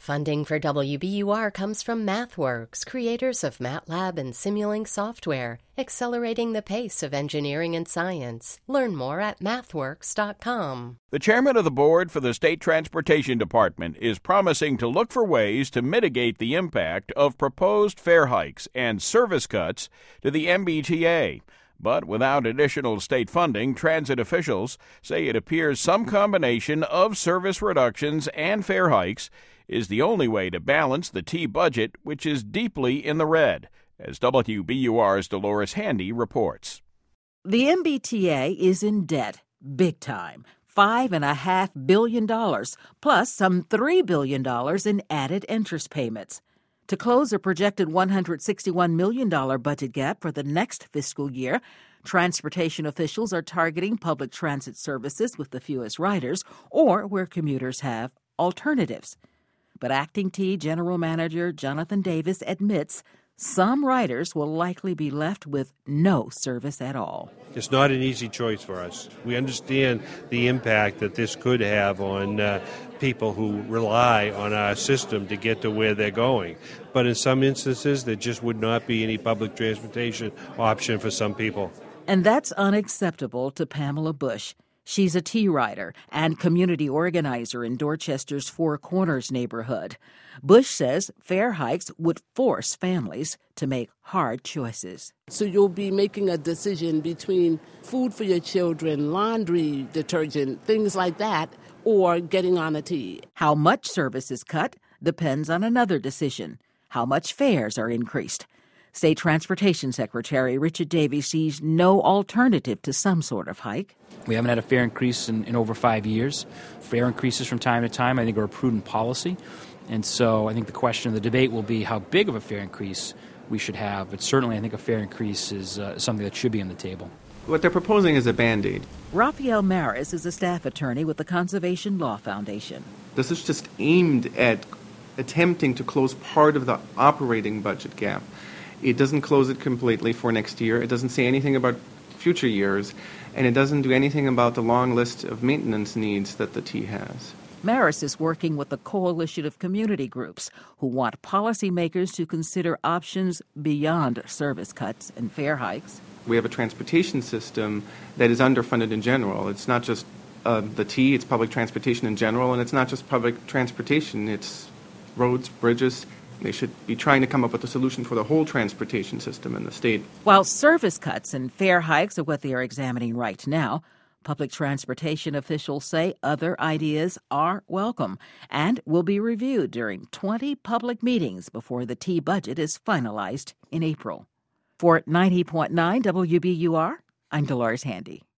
Funding for WBUR comes from MathWorks, creators of MATLAB and Simulink software, accelerating the pace of engineering and science. Learn more at mathworks.com. The chairman of the board for the State Transportation Department is promising to look for ways to mitigate the impact of proposed fare hikes and service cuts to the MBTA. But without additional state funding, transit officials say it appears some combination of service reductions and fare hikes is the only way to balance the T budget, which is deeply in the red, as WBUR's Dolores Handy reports. The MBTA is in debt, big time. $5.5 billion, plus some $3 billion in added interest payments. To close a projected $161 million budget gap for the next fiscal year, transportation officials are targeting public transit services with the fewest riders or where commuters have alternatives. But Acting T General Manager Jonathan Davis admits some riders will likely be left with no service at all. It's not an easy choice for us. We understand the impact that this could have on people who rely on our system to get to where they're going. But in some instances, there just would not be any public transportation option for some people. And that's unacceptable to Pamela Bush. She's a T-rider and community organizer in Dorchester's Four Corners neighborhood. Bush says fare hikes would force families to make hard choices. So you'll be making a decision between food for your children, laundry detergent, things like that, or getting on a T. How much service is cut depends on another decision: how much fares are increased. State Transportation Secretary Richard Davies sees no alternative to some sort of hike. We haven't had a fare increase in over 5 years. Fare increases from time to time, I think, are a prudent policy. And so I think the question of the debate will be how big of a fare increase we should have. But certainly I think a fare increase is something that should be on the table. What they're proposing is a Band-Aid. Raphael Maris is a staff attorney with the Conservation Law Foundation. This is just aimed at attempting to close part of the operating budget gap. It doesn't close it completely for next year. It doesn't say anything about future years, and it doesn't do anything about the long list of maintenance needs that the T has. Maris is working with a coalition of community groups who want policymakers to consider options beyond service cuts and fare hikes. We have a transportation system that is underfunded in general. It's not just the T, it's public transportation in general, and it's not just public transportation, it's roads, bridges. They should be trying to come up with a solution for the whole transportation system in the state. While service cuts and fare hikes are what they are examining right now, public transportation officials say other ideas are welcome and will be reviewed during 20 public meetings before the T budget is finalized in April. For 90.9 WBUR, I'm Dolores Handy.